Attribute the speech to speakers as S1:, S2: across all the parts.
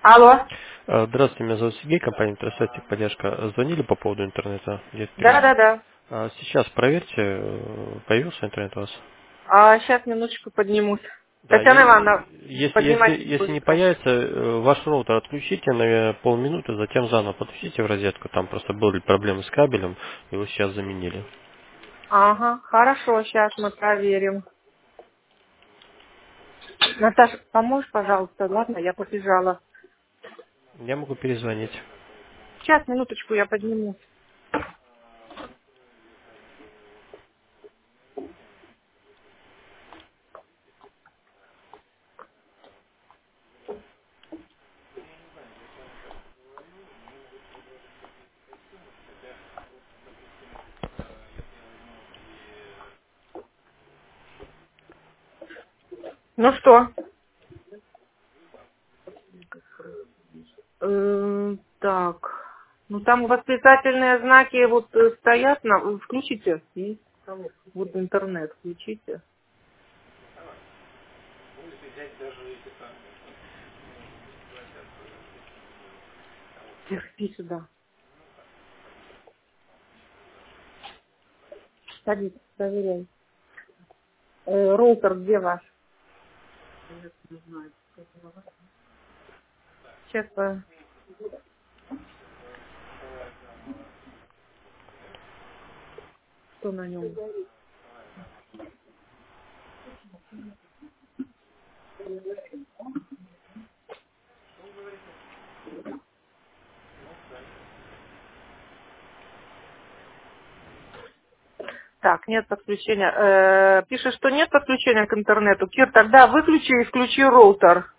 S1: Алло.
S2: Здравствуйте, меня зовут Сергей, компания Интерсет Техподдержка. Звонили по поводу интернета?
S1: Да.
S2: Сейчас проверьте, появился интернет у вас?
S1: Сейчас минуточку поднимусь.
S2: Да,
S1: Татьяна Ивановна, поднимайтесь
S2: если не
S1: быстро.
S2: появится, ваш роутер отключите на полминуты, затем заново подключите в розетку. Там просто были проблемы с кабелем, его сейчас заменили.
S1: Ага, хорошо, сейчас мы проверим. Наташа, поможешь, пожалуйста, ладно, я побежала.
S2: Я могу перезвонить.
S1: Сейчас, минуточку, я поднимусь. Ну что? Так. Ну там восклицательные знаки вот стоят на. Включите. Есть. Вот интернет включите. Терпи сюда. Садись, проверяй. Роутер где ваш? Сейчас что на нем? Так, нет подключения. Пишет, что нет подключения к интернету. Кир, тогда выключи и включи роутер.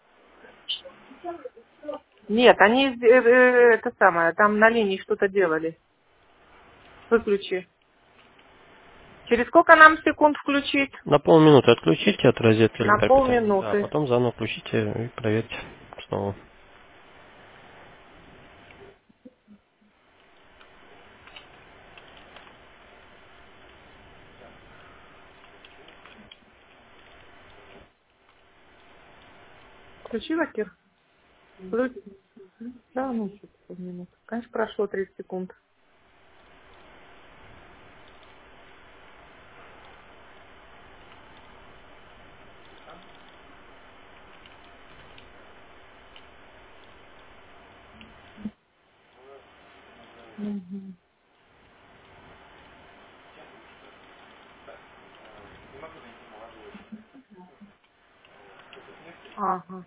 S1: Нет, они это самое, там на линии что-то делали. Выключи. Через сколько нам секунд включить?
S2: На полминуты отключите от розетки
S1: На
S2: электрокапитальной, да, а
S1: полминуты.
S2: потом заново включите и проверьте снова.
S1: Включила, Кир? Да, ну, что-то полминуты. Конечно, прошло 30 секунд. Мгм. Ага.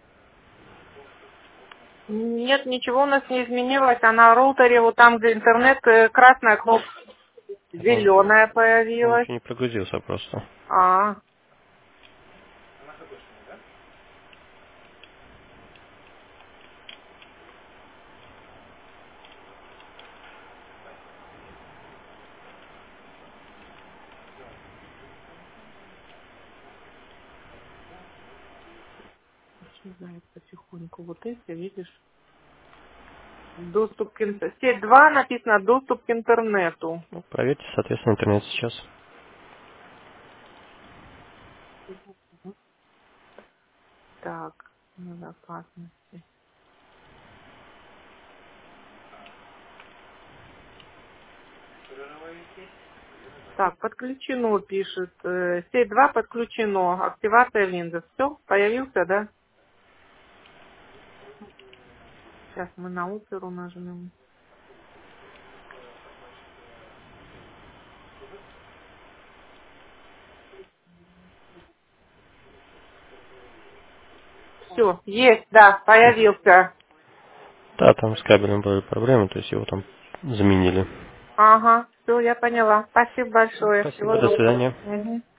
S1: Нет, ничего у нас не изменилось. А на роутере, вот там, где интернет, красная кнопка, зеленая
S2: Он
S1: появилась.
S2: еще не прогрузился просто.
S1: А, исчезает потихоньку. Вот эти, видишь? Доступ к интернету. Сеть 2 написано доступ к интернету.
S2: Ну, проверьте, соответственно, интернет сейчас.
S1: Так, безопасности. Так, подключено, пишет. Сеть 2 подключено. Активация Windows. Все, появился, да? Сейчас мы на оперу нажмем. Все, есть, да, появился.
S2: Да, там с кабелем были проблемы, то есть его там заменили.
S1: Ага, все, я поняла. Спасибо большое. Всего
S2: Спасибо, до
S1: доброго.
S2: свидания.
S1: Мгм.